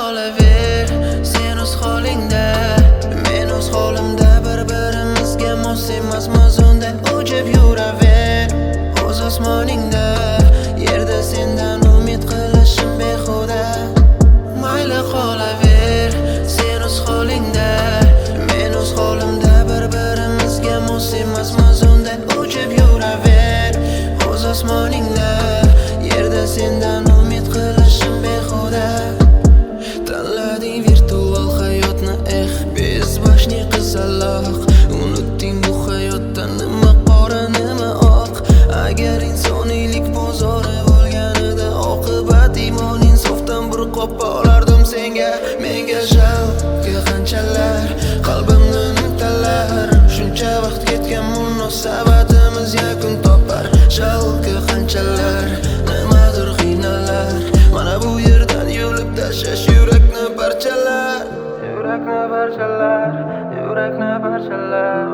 qolaver sen o'z holingda, men o'z holimda. Bir-birimizga mos emas mazunda uchib yuraver o'z osmoningda. Yerda sendan umid qilishim behuda. Mayli qolaver sen o'z holingda, men o'z holimda. Bir-birimizga mos emas mazunda uchib yuraver o'z osmoningda. Yerda sendan umid qilishim behuda. Tanlading virtual hayotni, bezboshli qizaloq. Unutding bu hayotda nima qora nima oq. Agar insoniylik bozori bo'lganida, oqibat imon insofdan bir qop olardim senga. Menga jalki qanchalar qalbimni unutalar, shuncha vaqt ketgan munosabatimiz yakun topar. Jalki qanchalar nimadir qiynalar, mana bu yerdan yo'lib tashlash yurakni parchalar, yurakni parchalar, yurakni parchalar.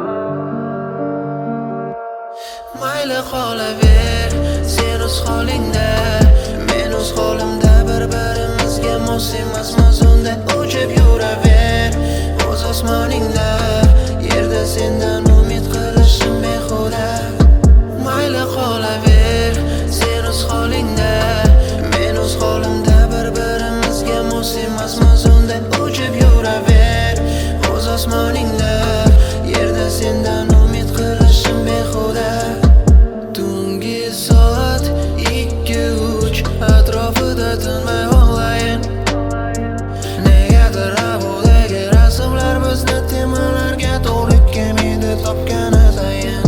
Mayli qolaver sen o'z holingda, men o'z holimda. Bir-birimizga mos emas mazunda uchib yuraver o'z osmoningda. Yerda sendan umid qilishim behuda. Mayli qolaver sen o'z holingda, men o'z holimda. Bir-birimizga mos emas mazunda uchib yuraver o'z osmoningda. Yerda sendan umid qilishim behuda. Tungi soat 2-3 atrofida tinmay o'g'layin. Negadir havodagi rasmlar bizni temalarga to'g'ri kelmaydi topgani sayin.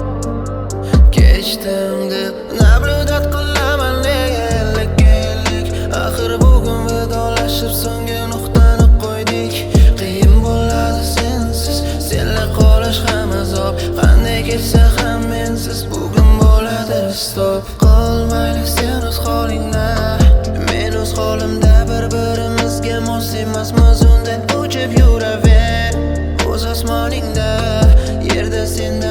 Kechdim deb nablidat qilaman nega ellik. Axir bugun vidolashib so'nggi nuqtani qo'ydik. Qiyin bo'ladi sensiz, senla qolish ham azob. Qanday ketsa ham mensiz bugun bo'ladi stop. Qolmaylik sen o'z holingda, men o'z holimda. Bir-birimizga mos emas mazunda uchib yuraver o'z osmoningda. Yerda sendan